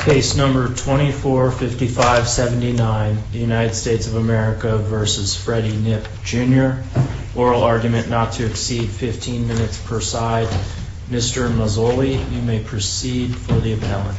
Case number 245579, the United States of America versus Freddie Knipp, Jr. Oral argument not to exceed 15 minutes per side. Mr. Mazzoli, you may proceed for the appellant.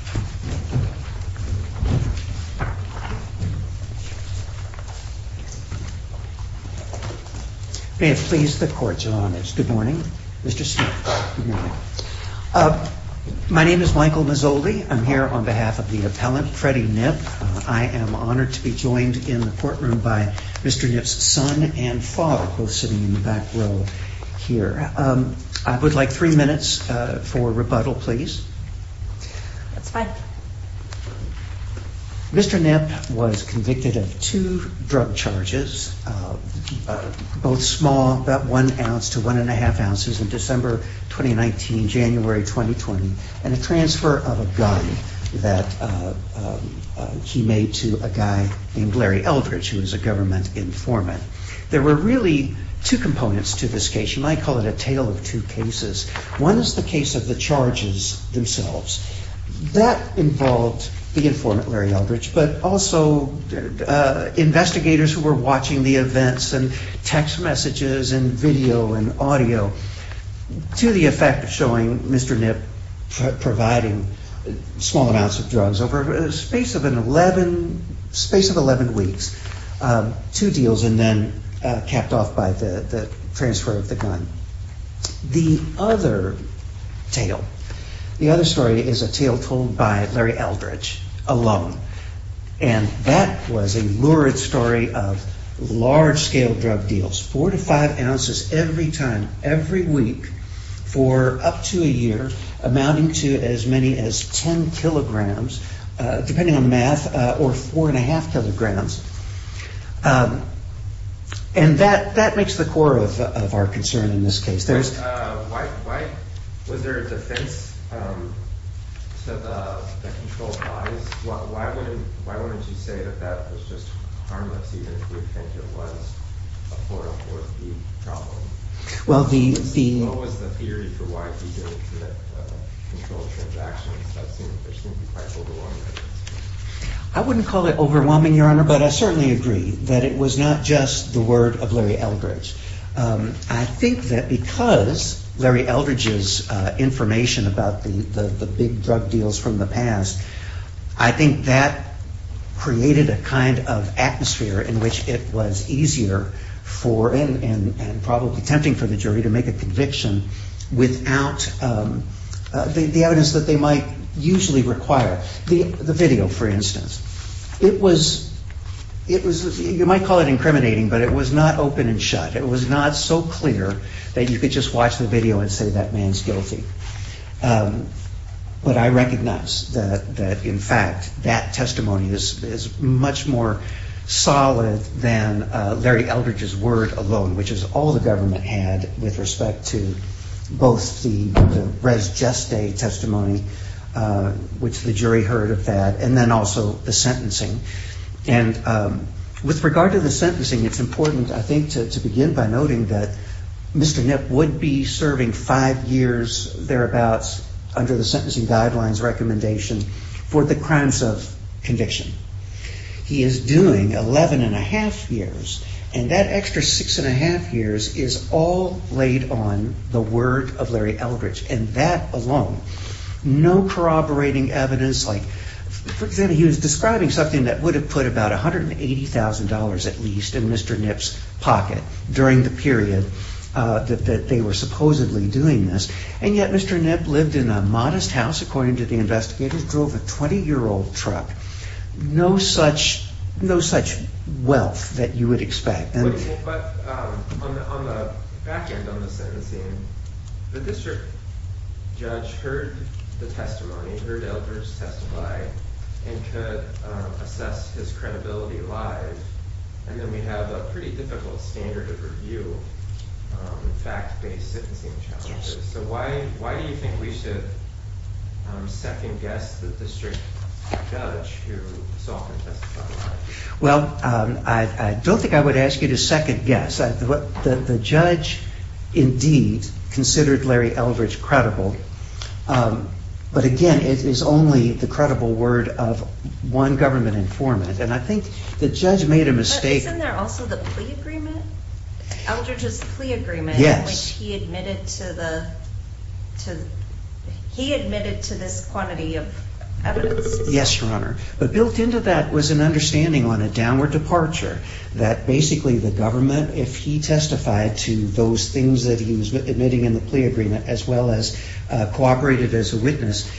May it please the Court, Your Honors. Good morning. Mr. Smith, good morning. My name is Michael Mazzoli. I'm here on behalf of the appellant, Freddie Knipp. I am honored to be joined in the courtroom by Mr. Knipp's son and father, both sitting in the back row here. I would like 3 minutes for rebuttal, please. That's fine. Mr. Knipp was convicted of 2 drug charges, both small, about 1 ounce to 1.5 ounces in December 2019, January 2020, and a transfer of a gun that he made to a guy named Larry Eldridge, who was a government informant. There were really 2 components to this case. You might call it a tale of 2 cases. One is the case of the charges themselves. That involved the informant, Larry Eldridge, but also investigators who were watching the events and text messages and video and audio to the effect of showing Mr. Knipp providing small amounts of drugs over a space of 11 weeks, 2 deals, and then capped off by the transfer of the gun. The other story is a tale told by Larry Eldridge alone. And that was a lurid story of large-scale drug deals, 4 to 5 ounces every time, every week, for up to a year, amounting to as many as 10 kilograms, depending on the math, or 4.5 kilograms. And that makes the core of our concern in this case. Why was there a defense to the controlled buys? Why wouldn't you say that was just harmless, even if you think it was a 404B problem? Well, what was the theory for why he didn't commit controlled transactions? There seemed to be quite overwhelming evidence. I wouldn't call it overwhelming, Your Honor, but I certainly agree that it was not just the word of Larry Eldridge. I think that because Larry Eldridge's information about the big drug deals from the past, I think that created a kind of atmosphere in which it was easier for, and probably tempting for the jury to make a conviction without the evidence that they might usually require. The video, for instance, it was, you might call it incriminating, but it was not open and shut. It was not so clear that you could just watch the video and say that man's guilty. But I recognize that in fact, that testimony is much more solid than Larry Eldridge's word alone, which is all the government had with respect to both the res geste testimony, which the jury heard of that, and then also the sentencing. And with regard to the sentencing, it's important, I think, to begin by noting that Mr. Knipp would be serving 5 years thereabouts under the sentencing guidelines recommendation for the crimes of conviction. He is doing 11.5 years, and that extra 6.5 years is all laid on the word of Larry Eldridge, and that alone. No corroborating evidence, like, for example, he was describing something that would have put about $180,000 at least in Mr. Knipp's pocket during the period that they were supposedly doing this. And yet Mr. Knipp lived in a modest house, according to the investigators, drove a 20-year-old truck. No such wealth that you would expect. But on the back end, on the sentencing, the district judge heard the testimony, heard Eldridge testify, and could assess his credibility live. And then we have a pretty difficult standard of review, fact-based sentencing challenges. Yes. So why do you think we should second-guess the district judge who saw him testify live? Well, I don't think I would ask you to second-guess. The judge indeed considered Larry Eldridge credible. But again, it is only the credible word of one government informant. And I think the judge made a mistake. But isn't there also the plea agreement? Eldridge's plea agreement, Yes. in which he admitted to this quantity of evidence. Yes, Your Honor. But built into that was an understanding on a downward departure that basically the government, if he testified to those things that he was admitting in the plea agreement, as well as cooperated as a witness,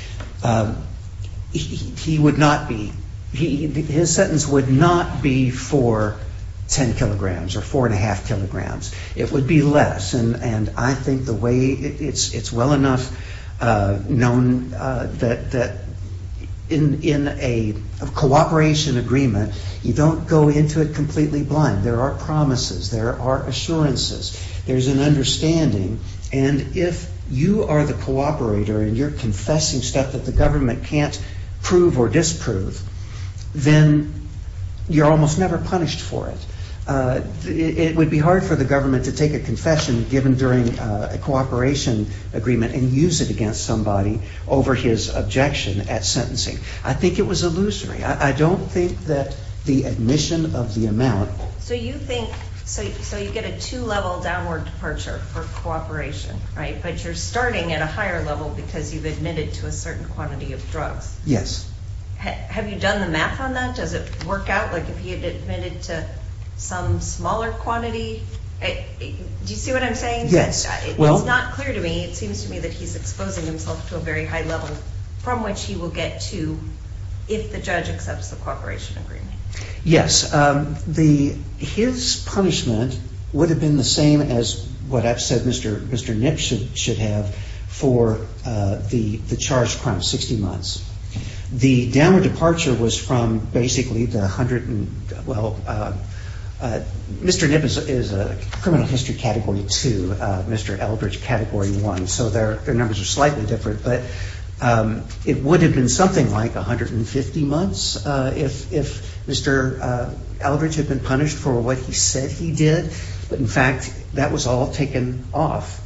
he would not be, his sentence would not be for 10 kilograms or 4.5 kilograms. It would be less. And I think the way it's well enough known that in a cooperation agreement, you don't go into it completely blind. There are promises. There are assurances. There's an understanding. And if you are the cooperator and you're confessing stuff that the government can't prove or disprove, then you're almost never punished for it. It would be hard for the government to take a confession given during a cooperation agreement and use it against somebody over his objection at sentencing. I think it was illusory. I don't think that the admission of the amount. So you think, so you get a 2-level downward departure for cooperation, right? But you're starting at a higher level because you've admitted to a certain quantity of drugs. Yes. Have you done the math on that? Does it work out? Like if he had admitted to some smaller quantity? Do you see what I'm saying? Yes. It's Well, not clear to me. It seems to me that he's exposing himself to a very high level from which he will get to if the judge accepts the cooperation agreement. yes. His punishment would have been the same as what I've said Mr. Nip should have for the charged crime, 60 months. The downward departure was from basically the 100 and, Mr. Nip is a criminal history category 2, Mr. Eldridge category 1, so their numbers are slightly different, but it would have been something like 150 months if Mr. Eldridge had been punished for what he said he did, but in fact that was all taken off.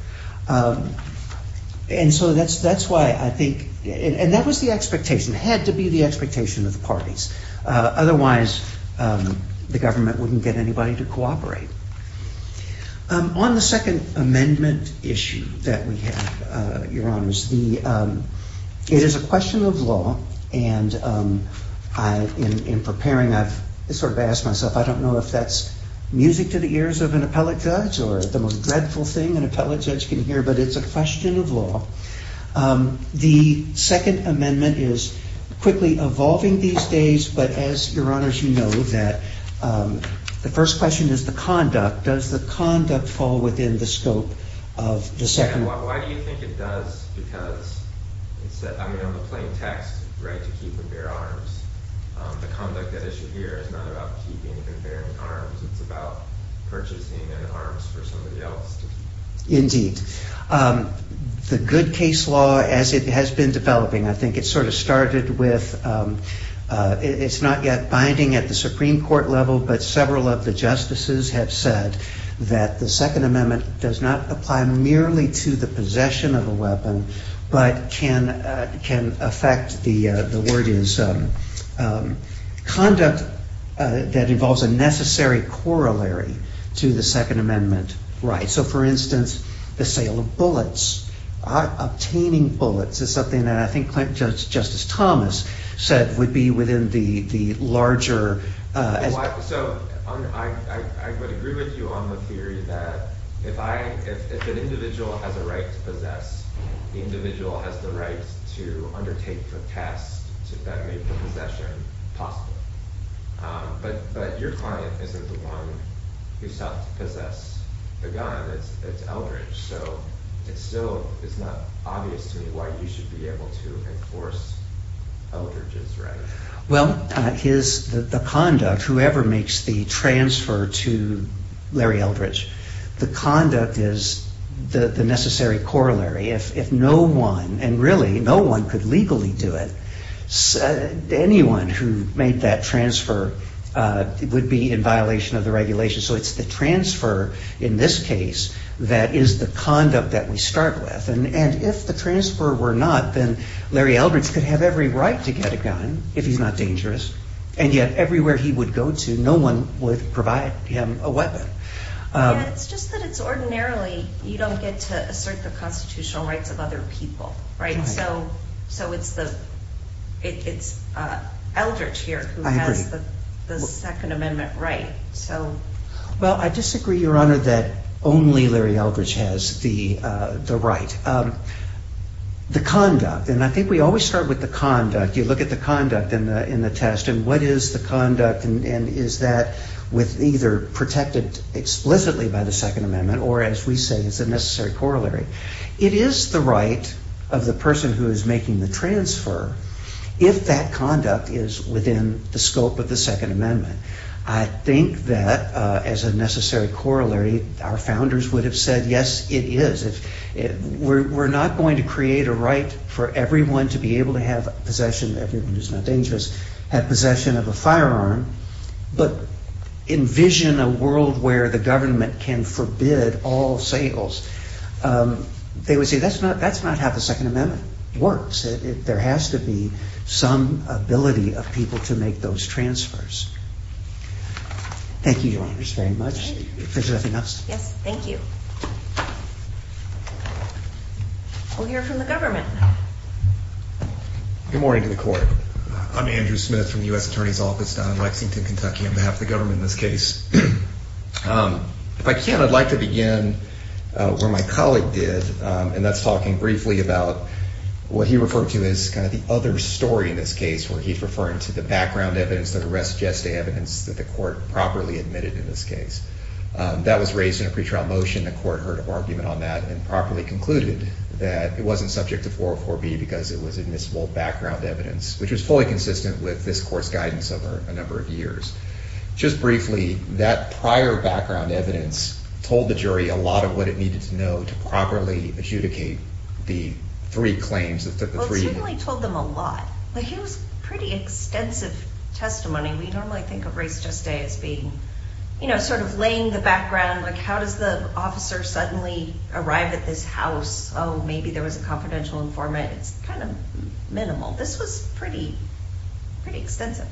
And so that's why I think, and that was the expectation, had to be the expectation of the parties. Otherwise, the government wouldn't get anybody to cooperate. On the Second Amendment issue that we have, Your Honors, it is a question of law, and in preparing, I've sort of asked myself, I don't know if that's music to the ears of an appellate judge or the most dreadful thing an appellate judge can hear, but it's a question of law. The Second Amendment is quickly evolving these days, but as Your Honors, you know that the first question is the conduct. Does the conduct fall within the scope of the Second? Yeah, why do you think it does? Because it's, on the plain text, right, to keep and bear arms. The conduct at issue here is not about keeping and bearing arms. It's about purchasing an arms for somebody else to keep. Indeed. The good case law, as it has been developing, I think it sort of started with, it's not yet binding at the Supreme Court level, but several of the justices have said that the Second Amendment does not apply merely to the possession of a weapon, but can affect the word is conduct that involves a necessary corollary to the Second Amendment right. So, for instance, the sale of bullets, obtaining bullets is something that I think Justice Thomas said would be within the larger. I would agree with you on the theory that if an individual has a right to possess, the individual has the right to undertake the test that make the possession possible. But your client isn't the one who sought to possess the gun. It's Eldridge. So it's not obvious to me why you should be able to enforce Eldridge's right. Well, the conduct, whoever makes the transfer to Larry Eldridge, the conduct is the necessary corollary. If no one, and really no one could legally do it, anyone who made that transfer would be in violation of the regulation. So it's the transfer in this case that is the conduct that we start with. And if the transfer were not, then Larry Eldridge could have every right to get a gun if he's not dangerous. And yet everywhere he would go to, no one would provide him a weapon. Yeah, it's just that it's ordinarily, you don't get to assert the constitutional rights of other people, right? Right. So it's Eldridge here who I has agree. the Second Amendment right. So, well, I disagree, Your Honor, that only Larry Eldridge has the right. The conduct, and I think we always start with the conduct. You look at the conduct in the test, and what is the conduct, and is that with either protected explicitly by the Second Amendment, or as we say, it's a necessary corollary. It is the right of the person who is making the transfer if that conduct is within the scope of the Second Amendment. I think that as a necessary corollary, our founders would have said, yes, it is. We're not going to create a right for everyone to be able to have possession, everyone who's not dangerous, have possession of a firearm, but envision a world where the government can forbid all sales. They would say that's not how the Second Amendment works. There has to be some ability of people to make those transfers. Thank you, Your Honors, very much. If there's nothing else. yes, thank you. We'll hear from the government. Good morning to the court. I'm Andrew Smith from the U.S. Attorney's Office down in Lexington, Kentucky, on behalf of the government in this case. If I can, I'd like to begin where my colleague did, and that's talking briefly about what he referred to as kind of the other story in this case, where he's referring to the background evidence, the arrest geste evidence that the court properly admitted in this case. That was raised in a pretrial motion. The court heard an argument on that and properly concluded that it wasn't subject to 404B because it was admissible background evidence, which was fully consistent with this court's guidance over a number of years. Just briefly, that prior background evidence told the jury a lot of what it needed to know to properly adjudicate the three claims. It certainly told them a lot. Like, it was pretty extensive testimony. We normally think of res geste as being, sort of laying the background, like how does the officer suddenly arrive at this house? Oh, maybe there was a confidential informant. It's kind of minimal. This was pretty extensive.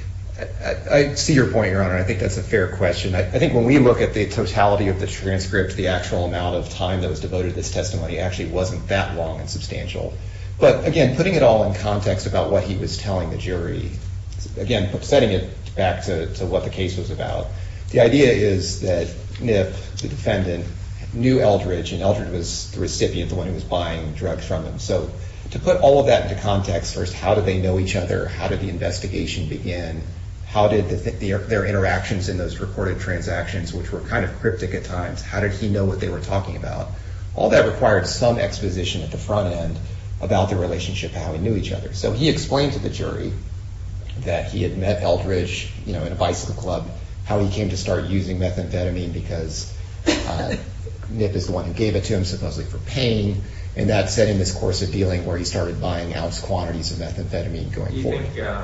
I see your point, Your Honor. I think that's a fair question. I think when we look at the totality of the transcript, the actual amount of time that was devoted to this testimony actually wasn't that long and substantial. But again, putting it all in context about what he was telling the jury, again, setting it back to what the case was about, the idea is that Nip, the defendant, knew Eldridge, and Eldridge was the recipient, the one who was buying drugs from him. So to put all of that into context, first, how did they know each other? How did the investigation begin? How did their interactions in those recorded transactions, which were kind of cryptic at times, how did he know what they were talking about? All that required some exposition at the front end about their relationship, how we knew each other. So he explained to the jury that he had met Eldridge, in a bicycle club, how he came to start using methamphetamine because Nip is the one who gave it to him, supposedly for pain, and that set in this course of dealing where he started buying ounce quantities of methamphetamine going forward.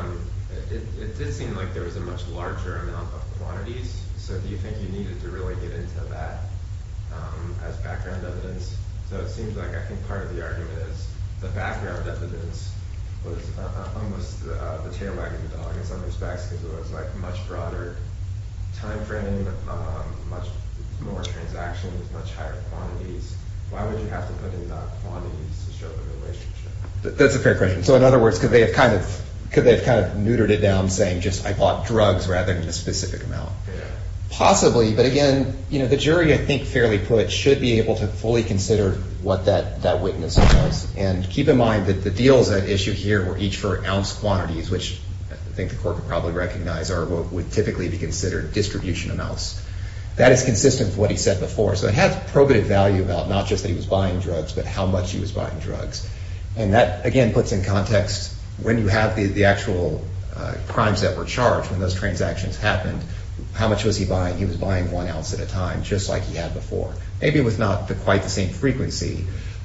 It did seem like there was a much larger amount of quantities, so do you think you needed to really get into that as background evidence? So it seems like, I think part of the argument is the background evidence was almost the tail wagging the dog in some respects, because it was like much broader time frame, much more transactions, much higher quantities. Why would you have to put in quantities to show the relationship? That's a fair question. So in other words, could they have kind of neutered it down, saying just I bought drugs rather than a specific amount? Yeah. Possibly, but again, the jury, I think fairly put, should be able to fully consider what that witness was. And keep in mind that the deals at issue here were each for ounce quantities, which I think the court could probably recognize are what would typically be considered distribution amounts. That is consistent with what he said before. So it has probative value about not just that he was buying drugs, but how much he was buying drugs. And that, again, puts in context when you have the actual crimes that were charged, when those transactions happened, how much was he buying? He was buying 1 ounce at a time, just like he had before. Maybe with not quite the same frequency,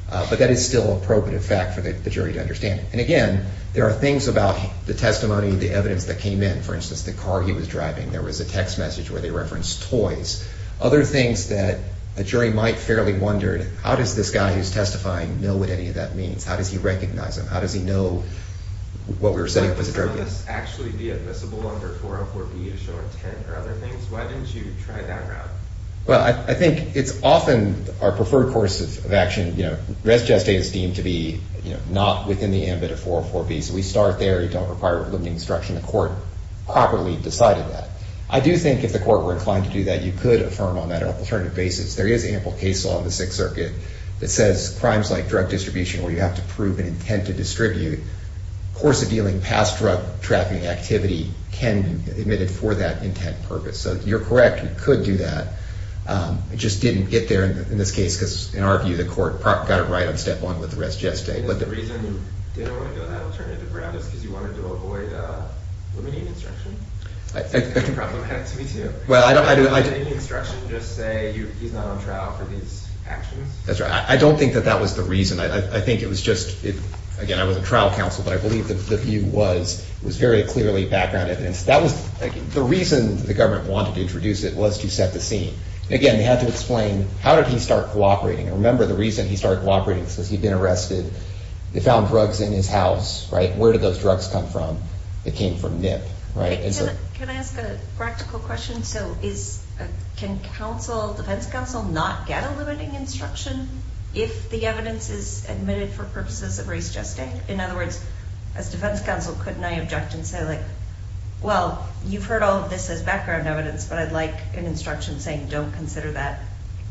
But that is still a probative fact for the jury to understand. And again, there are things about the testimony, the evidence that came in. For instance, the car he was driving, there was a text message where they referenced toys. Other things that a jury might fairly wonder, how does this guy who's testifying know what any of that means? How does he recognize him? How does he know what we were setting up as a drug deal? Would this actually be admissible under 404B to show intent or other things? Why didn't you try that route? Well, I think it's often our preferred course of action. Res geste is deemed to be, not within the ambit of 404B. So we start there. You don't require limiting instruction. The court properly decided that. I do think if the court were inclined to do that, you could affirm on that alternative basis. There is ample case law in the Sixth Circuit that says crimes like drug distribution, where you have to prove an intent to distribute, course of dealing past drug trafficking activity can be admitted for that intent purpose. So you're correct. You could do that. It just didn't get there in this case because, in our view, the court got it right on step one with the res geste. But the reason you didn't want to go that alternative route is because you wanted to avoid limiting instruction? It's problematic to me, too. Well, I do. Limiting instruction, just say he's not on trial for these actions? That's right. I don't think that was the reason. I think it was just, again, I wasn't trial counsel, but I believe the view was very clearly background evidence. That was the reason the government wanted to introduce it, was to set the scene. Again, they had to explain, how did he start cooperating? And remember, the reason he started cooperating is because he'd been arrested. They found drugs in his house, right? Where did those drugs come from? They came from NIP, right? Can I ask a practical question? So can defense counsel not get a limiting instruction if the evidence is admitted for purposes of res geste? In other words, as defense counsel, couldn't I object and say, well, you've heard all of this as background evidence, but I'd like an instruction saying don't consider that?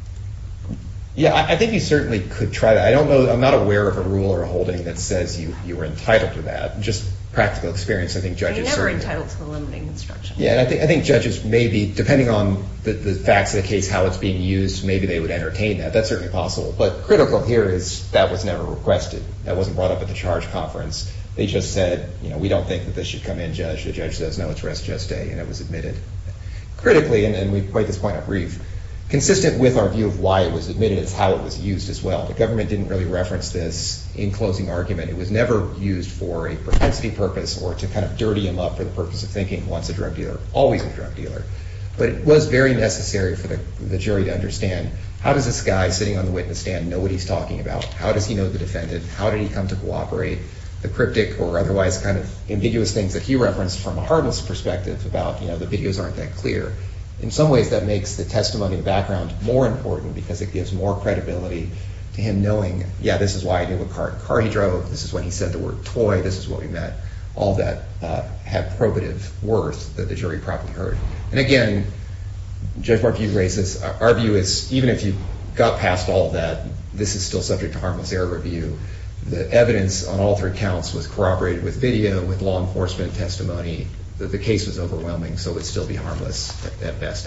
Yeah, I think you certainly could try that. I don't know. I'm not aware of a rule or a holding that says you were entitled to that. Just practical experience, I think judges You're never entitled to a limiting instruction. Yeah, and I think judges maybe, depending on the facts of the case, how it's being used, maybe they would entertain that. That's certainly possible. But critical here is that was never requested. That wasn't brought up at the charge conference. They just said, we don't think that this should come in, Judge. The judge says, no, it's res geste, and it was admitted. Critically, and we made this point up brief, consistent with our view of why it was admitted is how it was used as well. The government didn't really reference this in closing argument. It was never used for a propensity purpose or to kind of dirty him up for the purpose of thinking once a drug dealer, always a drug dealer. But it was very necessary for the jury to understand, how does this guy sitting on the witness stand know what he's talking about? How does he know the defendant? How did he come to cooperate? The cryptic or otherwise kind of ambiguous things that he referenced from a harmless perspective about, the videos aren't that clear. In some ways, that makes the testimony and background more important because it gives more credibility to him knowing, this is why I knew what car he drove. This is when he said the word toy. This is what we met. All that had probative worth that the jury probably heard. And again, Judge Mark, you raised this. Our view is, even if you got past all of that, this is still subject to harmless error review. The evidence on all three counts was corroborated with video, with law enforcement testimony. The case was overwhelming, so it would still be harmless at best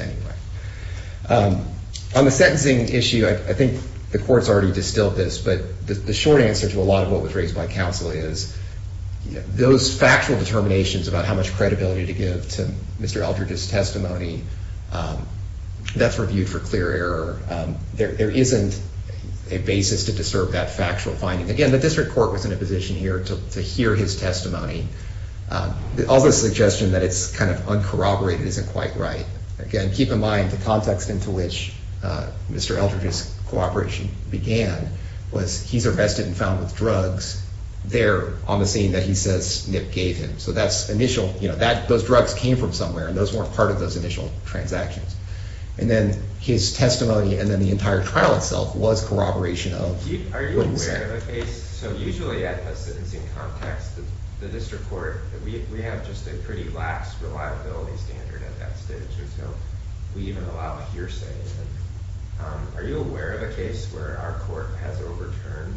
anyway. On the sentencing issue, I think the court's already distilled this, but the short answer to a lot of what was raised by counsel is those factual determinations about how much credibility to give to Mr. Eldridge's testimony, that's reviewed for clear error. There isn't a basis to disturb that factual finding. Again, the district court was in a position here to hear his testimony. All the suggestion that it's kind of uncorroborated isn't quite right. Again, keep in mind the context into which Mr. Eldridge's cooperation began was he's arrested and found with drugs there on the scene that he says Nip gave him. So that's initial, those drugs came from somewhere, and those weren't part of those initial transactions. And then his testimony and then the entire trial itself was corroboration of what he said. Are you aware of a case? So usually at a sentencing context, the district court, we have just a pretty lax reliability standard at that stage, and so we even allow a hearsay. Are you aware of a case where our court has overturned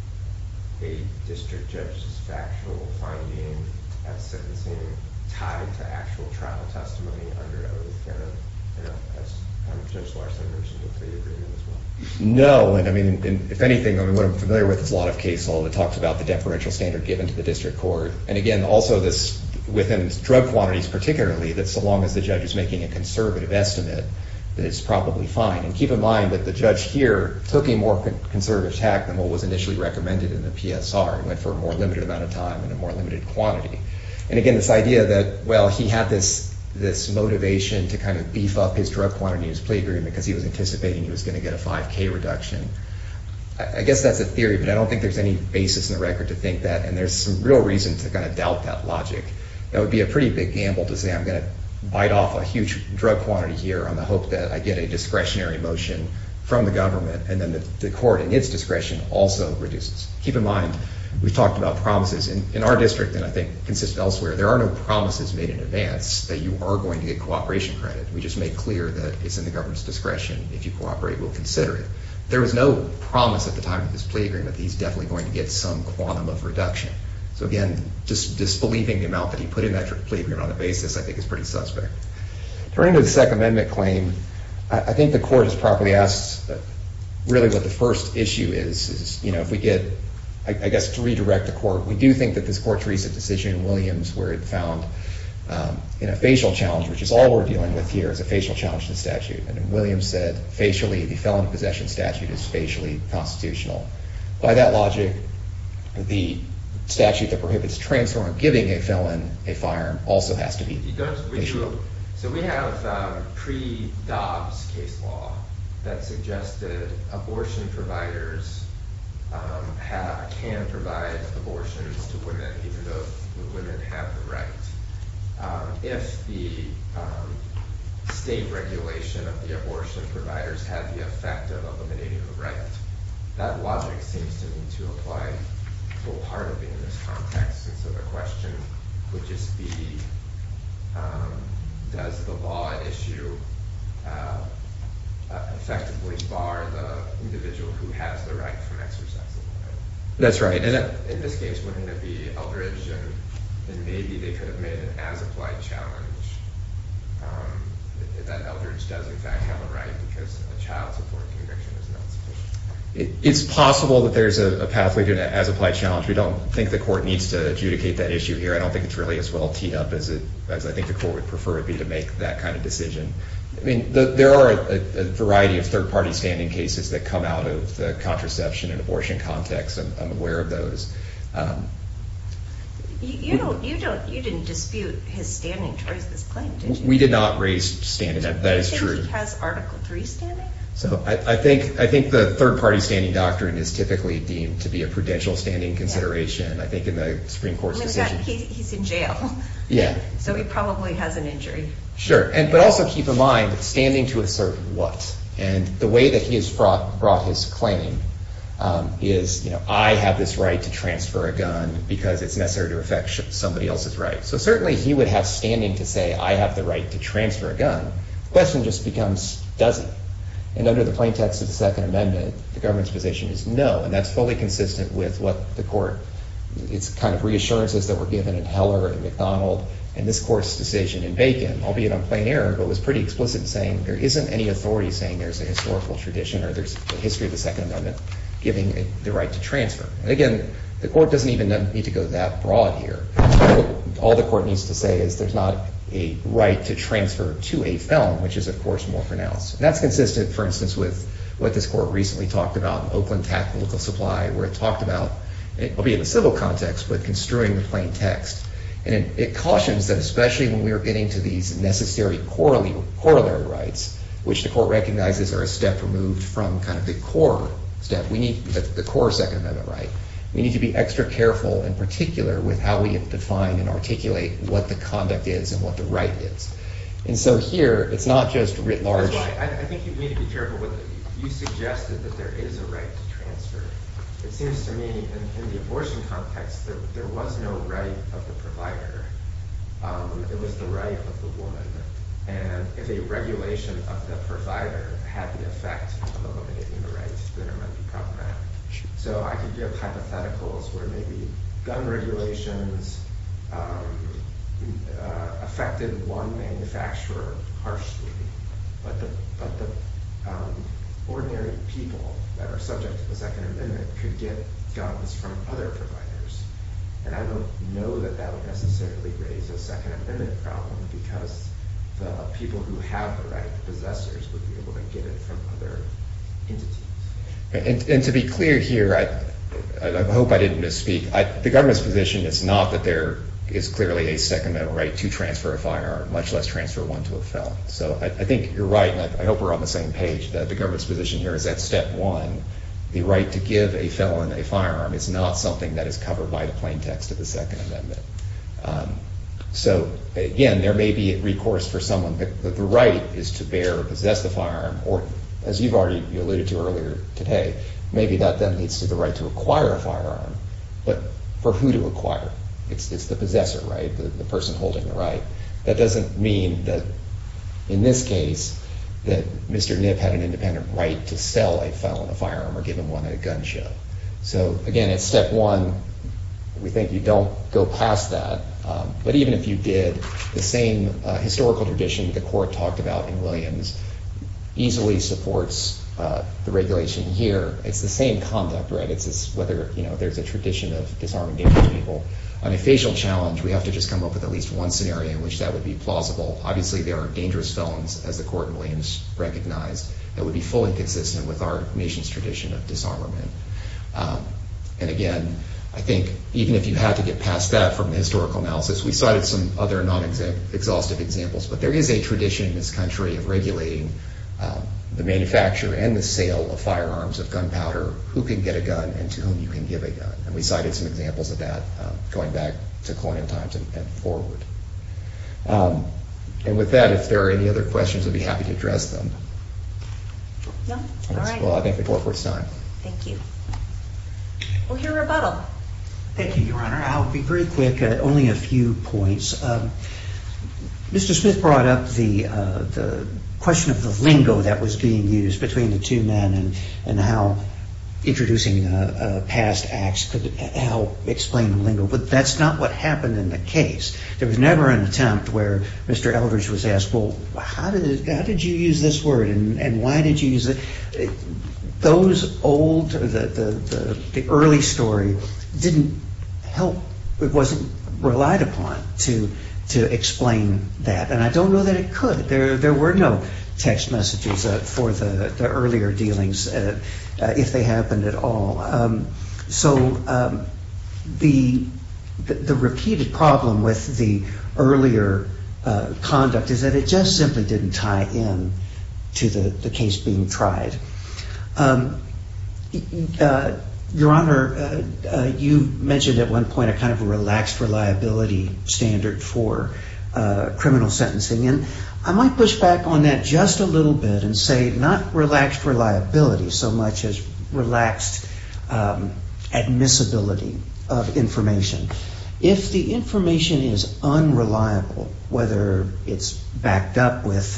a district judge's factual finding at sentencing tied to actual trial testimony under oath, as Judge Larson mentioned with the agreement as well? No, and I mean, if anything, what I'm familiar with is a lot of case law that talks about the deferential standard given to the district court. And again, also this, within drug quantities particularly, that so long as the judge is making a conservative estimate, that it's probably fine. And keep in mind that the judge here took a more conservative tack than what was initially recommended in the PSR. He went for a more limited amount of time and a more limited quantity. And again, this idea that, well, he had this motivation to kind of beef up his drug quantity in his plea agreement because he was anticipating he was going to get a 5K reduction. I guess that's a theory, but I don't think there's any basis in the record to think that, and there's some real reason to kind of doubt that logic. That would be a pretty big gamble to say I'm going to bite off a huge drug quantity here on the hope that I get a discretionary motion from the government, and then the court in its discretion also reduces. Keep in mind, we've talked about promises. In our district, and I think consistent elsewhere, there are no promises made in advance that you are going to get cooperation credit. We just make clear that it's in the government's discretion. If you cooperate, we'll consider it. There was no promise at the time of this plea agreement that he's definitely going to get some quantum of reduction. So again, just disbelieving the amount that he put in that plea agreement on the basis, I think, is pretty suspect. Turning to the Second Amendment claim, I think the court has properly asked really what the first issue is, if we get, I guess, to redirect the court, we do think that this court's recent decision in Williams, where it found in a facial challenge, which is all we're dealing with here, is a facial challenge to the statute. And Williams said, facially, the felon in possession statute is facially constitutional. By that logic, the statute that prohibits transfer or giving a felon a firearm also has to be facial. So we have pre-Dobbs case law that suggested abortion providers can provide abortions to women, even though the women have the right. If the state regulation of the abortion providers had the effect of eliminating the right, that logic seems to me to apply wholeheartedly in this context. And so the question would just be, does the law at issue effectively bar the individual who has the right from exercising the right? That's right. In this case, wouldn't it be Eldridge, and maybe they could have made an as-applied challenge that Eldridge does in fact have a right because a child support conviction is not sufficient? It's possible that there's a pathway to an as-applied challenge. We don't think the court needs to adjudicate that issue here. I don't think it's really as well teed up as I think the court would prefer it be to make that kind of decision. I mean, there are a variety of third-party standing cases that come out of the contraception and abortion context. I'm aware of those. You didn't dispute his standing to raise this claim, did you? We did not raise standing. That is true. Do you think he has Article 3 standing? So I think the third-party standing doctrine is typically deemed to be a prudential standing consideration. I think in the Supreme Court's decision. He's in jail. Yeah. So he probably has an injury. Sure. But also keep in mind, standing to assert what? And the way that he has brought his claim is, I have this right to transfer a gun because it's necessary to affect somebody else's right. So certainly he would have standing to say, I have the right to transfer a gun. The question just becomes, does he? And under the plain text of the Second Amendment, the government's position is no. And that's fully consistent with what the court, it's kind of reassurances that were given in Heller and McDonald and this court's decision in Bacon, albeit on plain error, but was pretty explicit in saying there isn't any authority saying there's a historical tradition or there's a history of the Second Amendment giving the right to transfer. And again, the court doesn't even need to go that broad here. All the court needs to say is there's not a right to transfer to a felon, which is, of course, more pronounced. And that's consistent, for instance, with what this court recently talked about in Oakland Tactical Supply, where it talked about, albeit in the civil context, but construing the plain text. And it cautions that especially when we are getting to these necessary corollary rights, which the court recognizes are a step removed from kind of the core step, we need the core Second Amendment right. We need to be extra careful in particular with how we define and articulate what the conduct is and what the right is. And so here, it's not just writ large. That's why I think you need to be careful with it. You suggested that there is a right to transfer. It seems to me in the abortion context, there was no right of the provider. It was the right of the woman. And if a regulation of the provider had the effect of eliminating the right, then it might be problematic. So I could give hypotheticals where maybe gun regulations affected one manufacturer harshly, but the ordinary people that are subject to the Second Amendment could get guns from other providers. And I don't know that that would necessarily raise a Second Amendment problem because the people who have the right, the possessors, would be able to get it from other entities. And to be clear here, I hope I didn't misspeak. The government's position is not that there is clearly a Second Amendment right to transfer a firearm, much less transfer one to a felon. So I think you're right, and I hope we're on the same page, that the government's position here is that step one, the right to give a felon a firearm, is not something that is covered by the plain text of the Second Amendment. So again, there may be recourse for someone, but the right is to bear or possess the firearm, or as you've already alluded to earlier today, maybe that then leads to the right to acquire a firearm, but for who to acquire? It's the possessor, right? The person holding the right. That doesn't mean that, in this case, that Mr. Knipp had an independent right to sell a felon a firearm or give him one at a gun show. So again, at step one, we think you don't go past that. But even if you did, the same historical tradition the court talked about in Williams easily supports the regulation here. It's the same conduct, right? It's just whether there's a tradition of disarming dangerous people. On a facial challenge, we have to just come up with at least one scenario in which that would be plausible. Obviously, there are dangerous felons, as the court in Williams recognized, that would be fully consistent with our nation's tradition of disarmament. And again, I think even if you had to get past that from the historical analysis, we cited some other non-exhaustive examples, but there is a tradition in this country of regulating the manufacture and the sale of firearms, of gunpowder, who can get a gun and to whom you can give a gun. And we cited some examples of that going back to colonial times and forward. And with that, if there are any other questions, I'd be happy to address them. No? All right. Well, I thank the court for its time. Thank you. We'll hear rebuttal. Thank you, Your Honor. I'll be very quick, only a few points. Mr. Smith brought up the question of the lingo that was being used between the two men and how introducing past acts could help explain the lingo. But that's not what happened in the case. There was never an attempt where Mr. Eldridge was asked, well, how did you use this word and why did you use it? Those old, the early story didn't help. It wasn't relied upon to explain that. And I don't know that it could. There were no text messages for the earlier dealings, if they happened at all. So the repeated problem with the earlier conduct is that it just simply didn't tie in to the case being tried. Your Honor, you mentioned at one point a kind of a relaxed reliability standard for criminal sentencing. And I might push back on that just a little bit and say not relaxed reliability so much as relaxed admissibility of information. If the information is unreliable, whether it's backed up with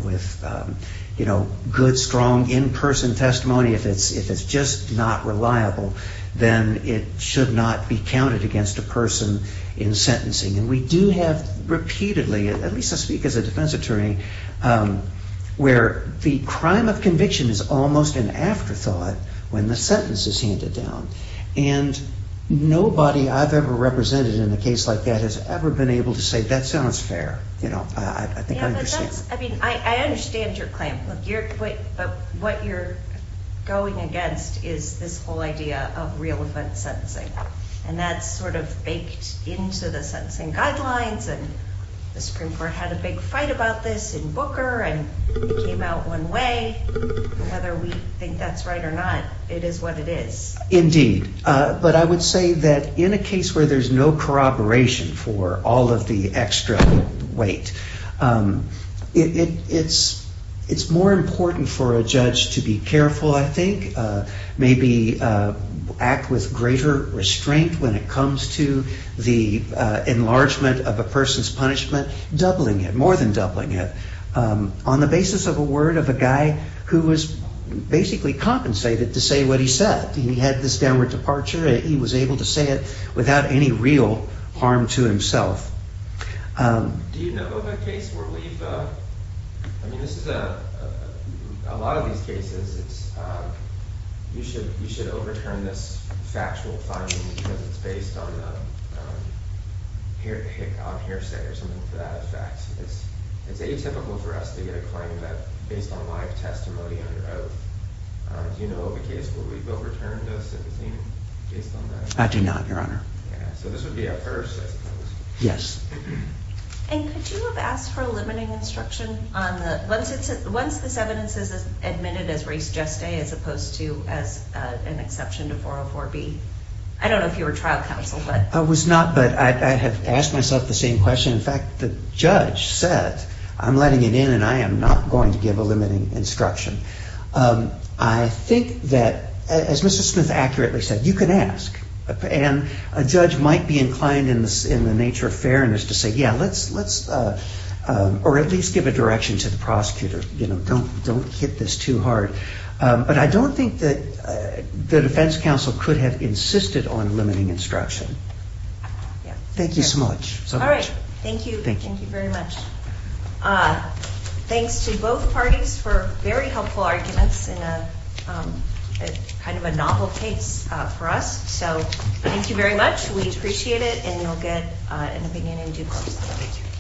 good, strong in-person testimony, if it's just not reliable, then it should not be counted against a person in sentencing. And we do have repeatedly, at least I speak as a defense attorney, where the crime of conviction is almost an afterthought when the sentence is handed down. And nobody I've ever represented in a case like that has ever been able to say, that sounds fair. I think I understand. I understand your claim. Look, but what you're going against is this whole idea of real offense sentencing. And that's sort of baked into the sentencing guidelines, and the Supreme Court had a big fight about this in Booker, and it came out one way. Whether we think that's right or not, it is what it is. Indeed. But I would say that in a case where there's no corroboration for all of the extra weight, it's more important for a judge to be careful, I think, maybe act with greater restraint when it comes to the enlargement of a person's punishment, doubling it, more than doubling it, on the basis of a word of a guy who was basically compensated to say what he said. He had this downward departure. He was able to say it without any real harm to himself. Do you know of a case where we've, this is a lot of these cases, it's, you should overturn this factual finding because it's based on hearsay or something to that effect. it's atypical for us to get a claim that based on live testimony under oath. Do you know of a case where we've overturned a sentencing based on that? I do not, Your Honor. Yeah, so this would be a first, I suppose. Yes. And could you have asked for a limiting instruction on the, once this evidence is admitted as res geste as opposed to as an exception to 404B? I don't know if you were trial counsel, but. I was not, but I have asked myself the same question. In fact, the judge said, I'm letting it in and I am not going to give a limiting instruction. I think that, as Mr. Smith accurately said, you can ask. And a judge might be inclined in the nature of fairness to say, yeah, let's or at least give a direction to the prosecutor. You know, don't hit this too hard. But I don't think that the defense counsel could have insisted on limiting instruction. Yeah. Thank you so much. All right. Thank you. Thank you very much. Thanks to both parties for very helpful arguments in a kind of a novel case for us. So thank you very much. We appreciate it, and you'll get an opinion in due course. Thank you.